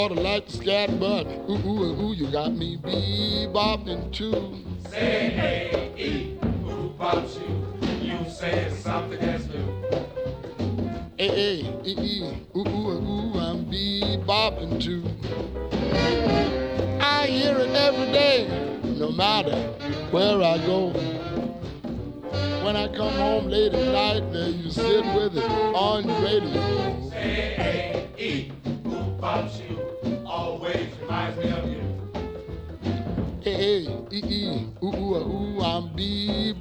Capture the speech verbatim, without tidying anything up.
sorta like the scat, but ooh, ooh, ooh, you got me bebopping too. Say A, E, ooh, pop shoe. You say something that's new. A, A, E, E, ooh, ooh, ooh, I'm bebopping too. I hear it every day, no matter where I go. When I come home late at night, there you sit with it on your radio. Say A, E, ooh, pop shoe. Always reminds me of you. Hey, hey, ee, ee, ooh, ooh, ooh, I'm bebopping.